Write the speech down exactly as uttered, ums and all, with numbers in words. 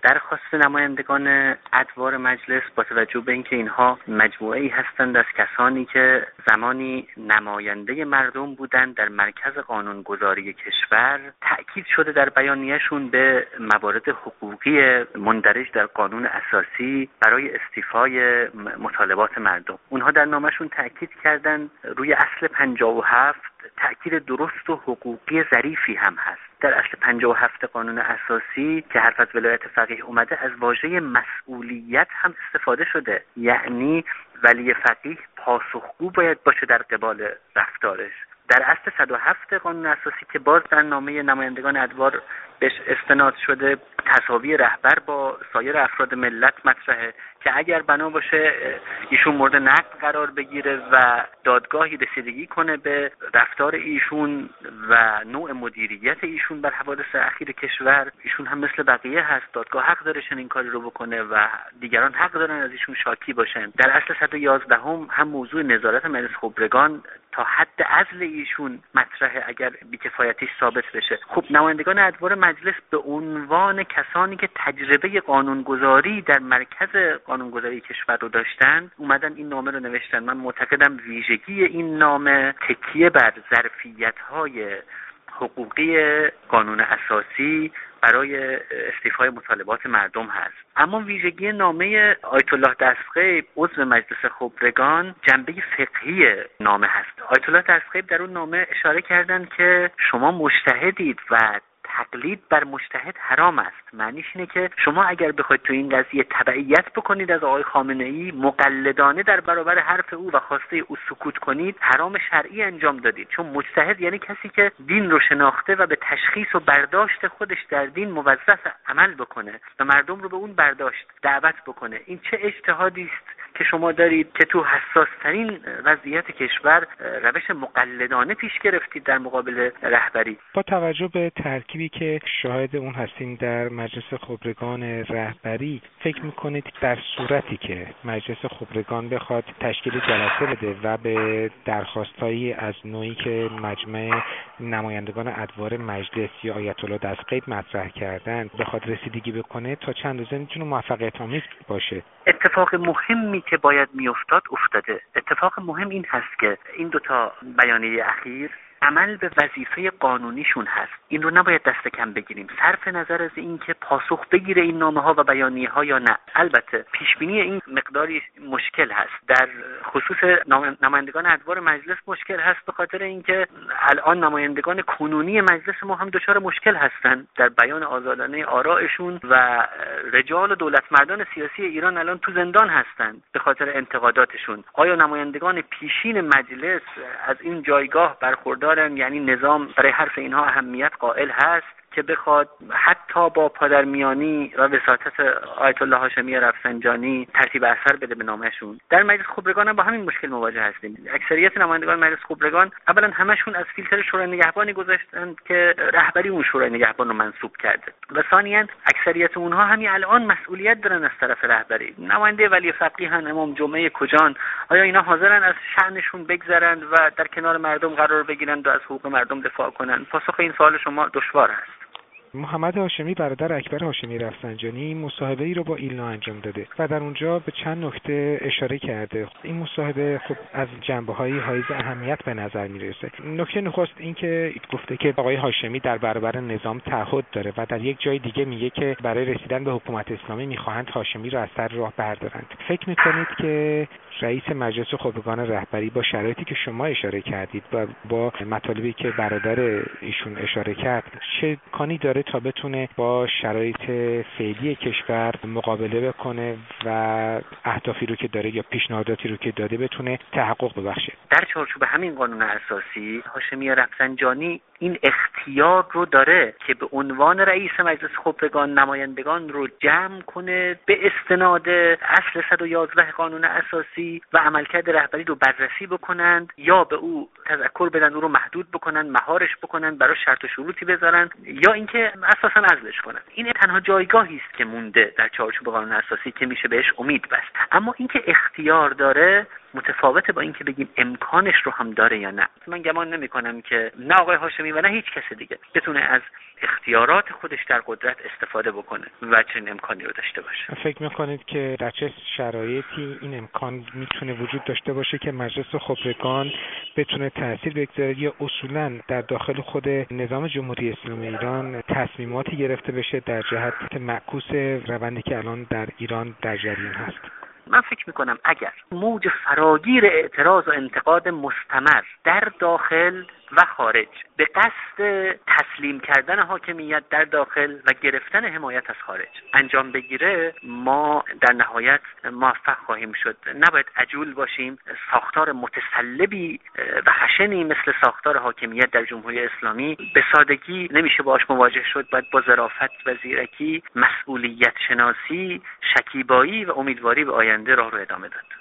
درخواست نمایندگان ادوار مجلس با توجه به اینکه اینها مجموعه‌ای هستند از کسانی که زمانی نماینده مردم بودند در مرکز قانونگذاری کشور، تأکید شده در بیانیه‌شون به موارد حقوقی مندرج در قانون اساسی برای استیفای مطالبات مردم. اونها در نامه‌شون تأکید کردند روی اصل پنجاه و هفت تأکید درست و حقوقی ظریفی هم هست. در اصل پنجاه و هفت قانون اساسی که حرف از ولایت فقیه اومده، از واژه مسئولیت هم استفاده شده، یعنی ولی فقیه پاسخگو باید باشه در قبال رفتارش. در اصل صد و هفت قانون اساسی که باز در نامه نمایندگان ادوار بهش استناد شده، تساوی رهبر با سایر افراد ملت مطرحه که اگر بنا باشه ایشون مورد نقد قرار بگیره و دادگاهی رسیدگی کنه به رفتار ایشون و نوع مدیریت ایشون بر حوادث اخیر کشور، ایشون هم مثل بقیه هست، دادگاه حق داره چنین کاری رو بکنه و دیگران حق دارن از ایشون شاکی باشن. در اصل صد و یازده هم هم موضوع نظارت مجلس خبرگان تا حد عزل ایشون مطرحه اگر بی‌کفایتیش ثابت بشه. خب نمایندگان ادوار مجلس به عنوان کسانی که تجربه قانونگذاری در مرکز قانونگذاری کشور رو داشتن اومدن این نامه رو نوشتن. من معتقدم ویژگی این نامه تکیه بر ظرفیت‌های حقوقی قانون اساسی برای استیفای مطالبات مردم هست. اما ویژگی نامه آیت الله دستغیب عضو مجلس خبرگان جنبه فقهی نامه هست. آیت الله دستغیب در اون نامه اشاره کردند که شما مجتهدید و تقلید بر مجتهد حرام است. معنیش اینه که شما اگر بخواید تو این قضیه تبعیت بکنید از آقای خامنه‌ای، مقلدانه در برابر حرف او و خواسته او سکوت کنید، حرام شرعی انجام دادید. چون مجتهد یعنی کسی که دین رو شناخته و به تشخیص و برداشت خودش در دین موظف عمل بکنه و مردم رو به اون برداشت دعوت بکنه. این چه اجتهادی است که شما دارید که تو حساس ترین وضعیت کشور روش مقلدانه پیش گرفتید در مقابل رهبری. با توجه به ترکیبی که شاهد اون هستیم در مجلس خبرگان رهبری، فکر میکنید در صورتی که مجلس خبرگان بخواد تشکیل جلسه بده و به درخواستایی از نوعی که مجمع نمایندگان ادوار مجلس یا آیت الله دستغیب مطرح کردن بخواد رسیدگی بکنه، تا چند روزه میتونه موفقیت آمیز باشه؟ اتفاق مهمی که باید میافتاد افتاده. اتفاق مهم این هست که این دوتا بیانیه اخیر عمل به وظیفه قانونیشون هست. این رو نباید دست کم بگیریم، صرف نظر از این که پاسخ بگیره این نامه ها و بیانیه ها یا نه. البته پیش بینی این مقداری مشکل هست. در خصوص نمایندگان ادوار مجلس مشکل هست به خاطر اینکه الان نمایندگان کنونی مجلس ما هم دچار مشکل هستند در بیان آزادانه آرائشون و رجال و دولتمردان سیاسی ایران الان تو زندان هستند به خاطر انتقاداتشون. آیا نمایندگان پیشین مجلس از این جایگاه برخوردار، یعنی نظام برای حرف اینها اهمیت قائل هست که بخواد حتی با پادرمیانی و وساطت آیت الله هاشمی رفسنجانی ترتیب اثر بده به نامشون؟ در مجلس خبرگان هم با همین مشکل مواجه هستیم. اکثریت نمایندگان مجلس خبرگان اولا همشون از فیلتر شورای نگهبانی گذاشتن که رهبری اون شورای نگهبان رو منصوب کرده و ثانیاً اکثریت اونها همین الان مسئولیت دارن از طرف رهبری. نماینده ولی فقیه هن، امام جمعه کجان؟ آیا اینا حاضرن از شأنشون بگذرند و در کنار مردم قرار بگیرند و از حقوق مردم دفاع کنند؟ پاسخ این سوال شما دشوار است. محمد هاشمی برادر اکبر هاشمی رفسنجانی مصاحبه ای رو با ایلنا انجام داده و در اونجا به چند نکته اشاره کرده. این مصاحبه خب از جنبه‌های حائز اهمیت به نظر میرسه. نکته نخست این که گفته که آقای هاشمی در برابر نظام تعهد داره و در یک جای دیگه میگه که برای رسیدن به حکومت اسلامی میخواهند هاشمی رو از سر راه بردارند. فکر میکنید که رئیس مجلس خبرگان رهبری با شرایطی که شما اشاره کردید و با مطالبی که برادر ایشون اشاره کرد چه کاری داره تا بتونه با شرایط فعلی کشور مقابله بکنه و اهدافی رو که داره یا پیشنهاداتی رو که داده بتونه تحقق ببخشه؟ در چارچوب همین قانون اساسی هاشمی رفسنجانی این اختیار رو داره که به عنوان رئیس مجلس خبرگان نمایندگان رو جمع کنه به استناد اصل صد و یازده قانون اساسی و عملکرد رهبری رو بررسی بکنند یا به او تذکر بدن، او رو محدود بکنن، مهارش بکنن، برای شرط و شروطی بذارن یا اینکه اساسا عزلش کنن. این تنها جایگاهی است که مونده در چارچوب قانون اساسی که میشه بهش امید بست. اما اینکه اختیار داره متفاوته با اینکه بگیم امکانش رو هم داره یا نه. من گمان نمی‌کنم که نه آقای هاشمی و نه هیچ کس دیگه بتونه از اختیارات خودش در قدرت استفاده بکنه و چنین امکانی رو داشته باشه. فکر می‌کنید که در چه شرایطی این امکان میتونه وجود داشته باشه که مجلس خبرگان بتونه تأثیر بگذاره یا اصولاً در داخل خود نظام جمهوری اسلامی ایران تصمیماتی گرفته بشه در جهت معکوس روندی که الان در ایران در جریان هست؟ من فکر میکنم اگر موج فراگیر اعتراض و انتقاد مستمر در داخل و خارج به قصد تسلیم کردن حاکمیت در داخل و گرفتن حمایت از خارج انجام بگیره، ما در نهایت موفق خواهیم شد. نباید عجول باشیم. ساختار متسلبی و خشنی مثل ساختار حاکمیت در جمهوری اسلامی به سادگی نمیشه باهاش مواجه شد. باید با ظرافت و زیرکی، مسئولیت شناسی، شکیبایی و امیدواری به آینده راه رو ادامه داد.